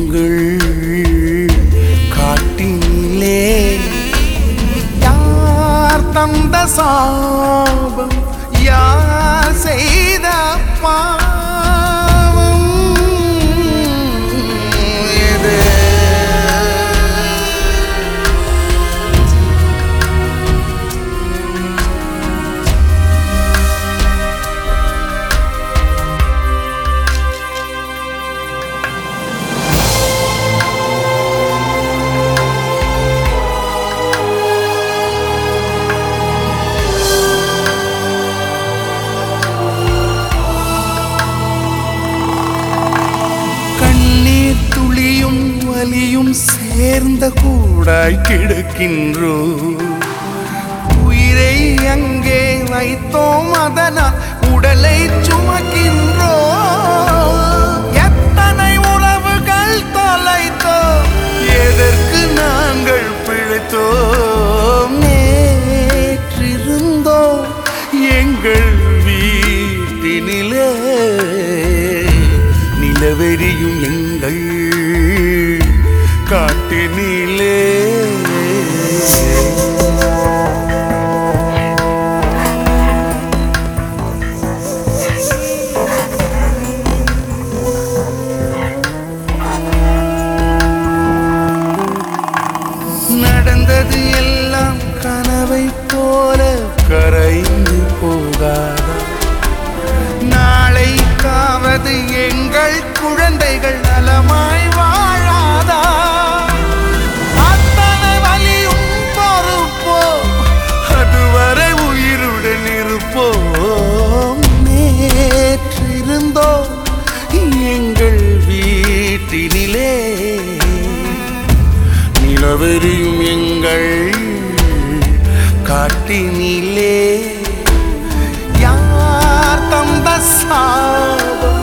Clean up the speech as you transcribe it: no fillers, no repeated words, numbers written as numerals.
எங்கள் காட்டினிலே யார் தந்த சாபம் யார் செய்த பாவம் இது வலியும் சேர்ந்த கூடாய் கிடக்கின்றோ உயிரை அங்கே வைத்தோம் அதனால் உடலை சுமக்கின்றோ எத்தனை உறவுகள் தொலைத்தோம் எதற்கு நாங்கள் பிழைத்தோம் நேற்றிருந்தோம் எங்கள் வீட்டினிலே நிலவெறியும் எங்கள் காட்டினிலே நடந்தது எல்லாம் கனவை போல கரைந்து போகாதா நாளைக்காவது எங்கள் குழந்தைகள் நலமாய் வாழாதா அத்தனை வலியும் பொறுப்போ அதுவரை உயிருடன் இருப்போம் நேற்றிருந்தோ எங்கள் வீட்டினிலே நிலவெறியும் எங்கள் காட்டினிலே யார் தந்த சாபம்